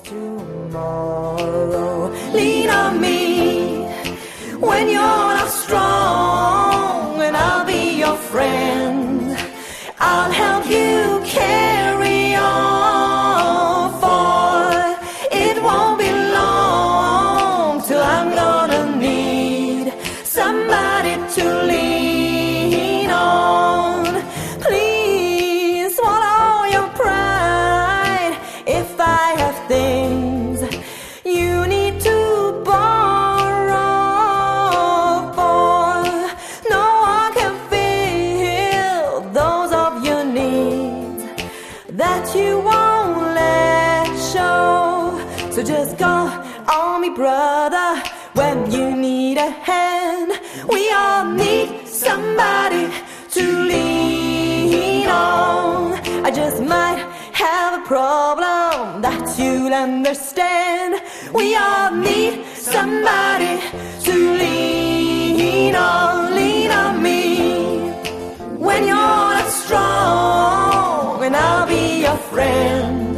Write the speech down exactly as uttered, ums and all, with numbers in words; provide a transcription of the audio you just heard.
tomorrow. Lean on me when you're not strong, and I'll be your friend. I'll help you carry on, for it won't be long till I'm gonna need somebody to lean on. Please swallow your pride if I have things you need to borrow, for no one can fill those of your needs that you won't let show. So just call on me, brother, when you need a hand. We all need somebody to lean on. I just might have a problem that you'll understand. We all need somebody to lean on. Lean on me when you're not strong, and I'll be your friend.